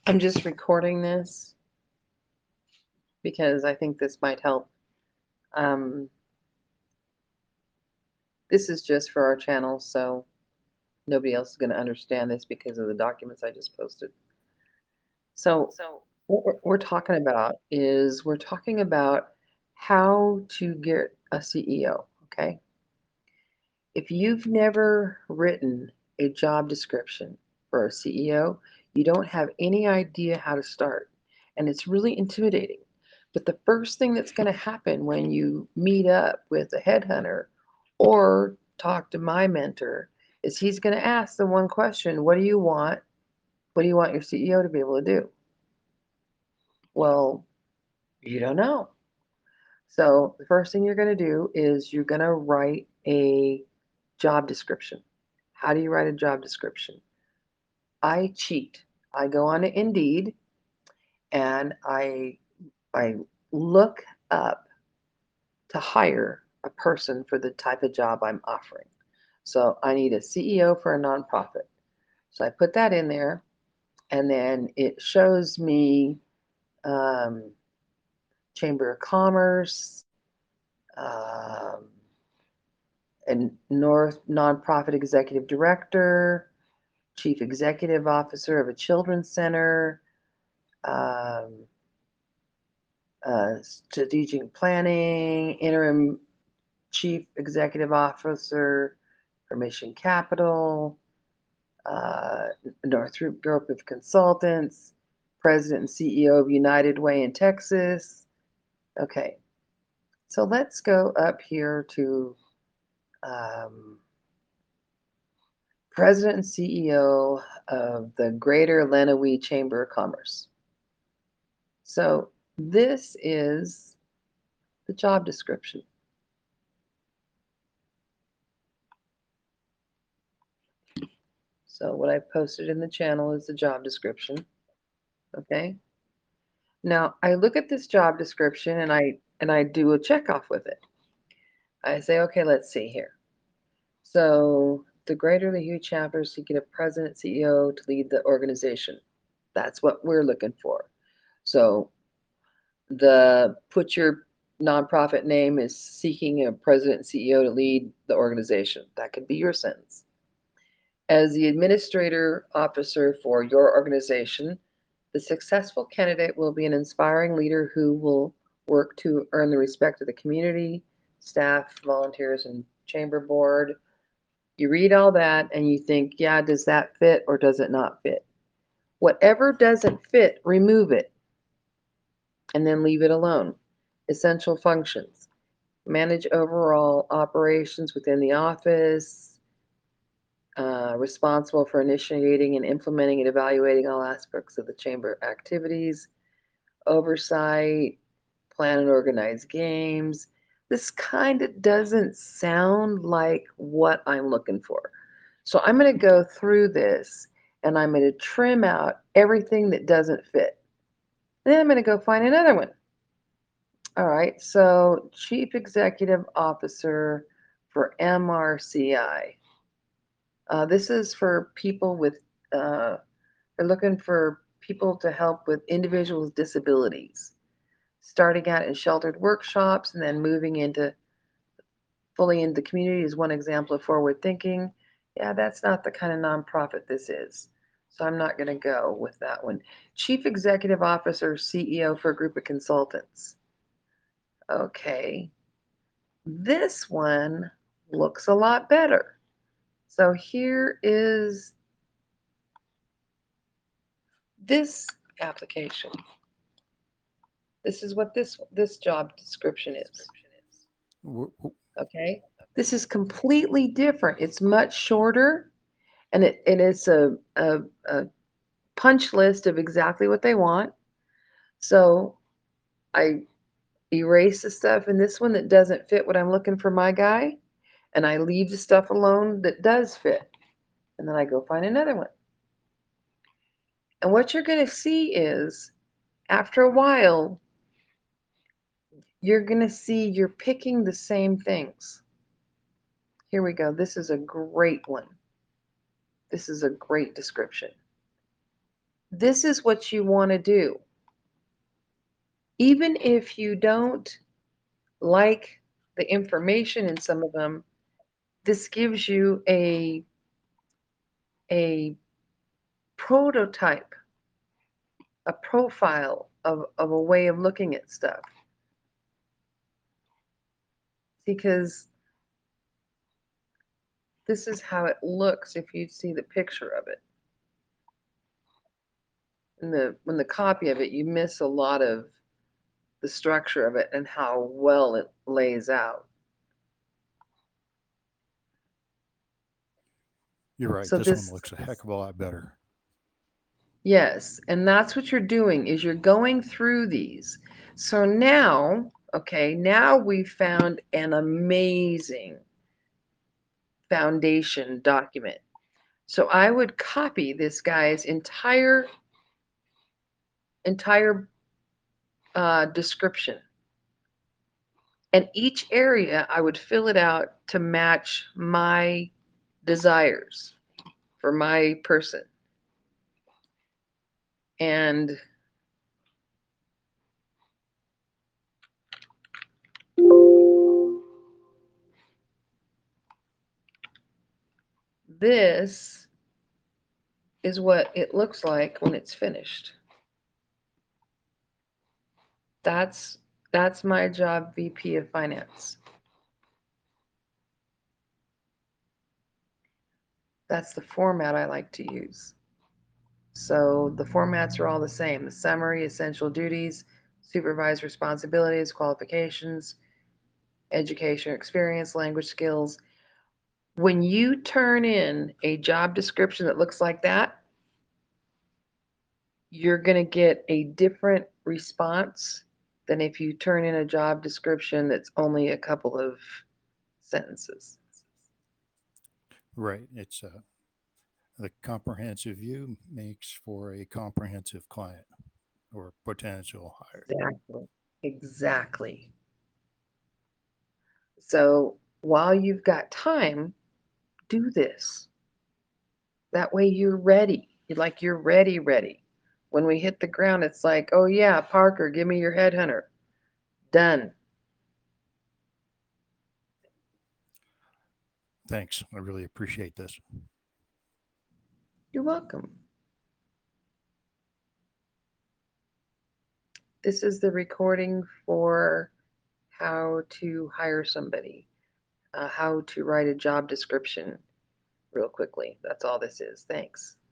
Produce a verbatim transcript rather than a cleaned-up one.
I'm just recording this because I think this might help. Um, this is just for our channel, so nobody else is going to understand this because of the documents I just posted. So, what we're, we're talking about is we're talking about how to get a C E O, okay? If you've never written a job description for a C E O, you don't have any idea how to start. And it's really intimidating. But the first thing that's going to happen when you meet up with a headhunter or talk to my mentor is he's going to ask the one question: what do you want? What do you want your C E O to be able to do? Well, you don't know. So the first thing you're going to do is you're going to write a job description. How do you write a job description? I cheat. I go on to Indeed and I I look up to hire a person for the type of job I'm offering. So I need a C E O for a nonprofit. So I put that in there, and then it shows me um, Chamber of Commerce, um, and North Nonprofit Executive Director, Chief Executive Officer of a Children's Center, um, uh, Strategic Planning, Interim Chief Executive Officer for Mission Capital, uh, Northrop Group of Consultants, President and C E O of United Way in Texas. Okay, so let's go up here to um, President and C E O of the Greater Lenawee Chamber of Commerce. So this is the job description. So what I posted in the channel is the job description. Okay. Now I look at this job description and I and I do a check off with it. I say, okay, let's see here. So the Greater Lehigh chapter is seeking a president C E O to lead the organization. That's what we're looking for. So the put your nonprofit name is seeking a president C E O to lead the organization. That could be your sentence. As the administrator officer for your organization, the successful candidate will be an inspiring leader who will work to earn the respect of the community, staff, volunteers, and chamber board. You read all that and you think, yeah, does that fit or does it not fit? Whatever doesn't fit, remove it and then leave it alone. Essential functions: manage overall operations within the office, uh, responsible for initiating and implementing and evaluating all aspects of the chamber activities, oversight, plan and organize games. This kind of doesn't sound like what I'm looking for. So I'm going to go through this and I'm going to trim out everything that doesn't fit. Then I'm going to go find another one. All right, so Chief Executive Officer for M R C I. Uh, this is for people with, uh, they're looking for people to help with individuals' with disabilities, starting out in sheltered workshops and then moving into fully into the community is one example of forward thinking. Yeah, that's not the kind of nonprofit this is. So I'm not going to go with that one. Chief Executive Officer, C E O for a group of consultants. Okay, this one looks a lot better. So here is this application. This is what this this job description is. Okay, this is completely different. It's much shorter, and it and it's a, a, a punch list of exactly what they want. So I erase the stuff in this one that doesn't fit what I'm looking for my guy, and I leave the stuff alone that does fit, and then I go find another one. And what you're going to see is, after a while, you're going to see you're picking the same things. Here we go. This is a great one. This is a great description. this is what you want to do. Even if you don't like the information in some of them, this gives you a a prototype, a profile of, of a way of looking at stuff. Because this is how it looks if you see the picture of it. In the when the copy of it, you miss a lot of the structure of it and how well it lays out. You're right. So This one this, looks a heck of a lot better. yes, and that's what you're doing is you're going through these. So now, okay, now we've found an amazing foundation document. So I would copy this guy's entire entire uh, description, and each area I would fill it out to match my desires for my person. And this is what it looks like when it's finished. That's that's my job, V P of Finance. That's the format I like to use. So the formats are all the same: the summary, essential duties, supervised responsibilities, qualifications, education, experience, language skills. When you turn in a job description that looks like that, you're going to get a different response than if you turn in a job description that's only a couple of sentences. Right. It's uh, the comprehensive view makes for a comprehensive client or potential hire. Exactly. Exactly. So while you've got time, do this. That way you're ready. You're like you're ready, ready. When we hit the ground, it's like, oh yeah, Parker, give me your headhunter. Done. Thanks. I really appreciate this. You're welcome. This is the recording for how to hire somebody, uh, how to write a job description real quickly. That's all this is. Thanks.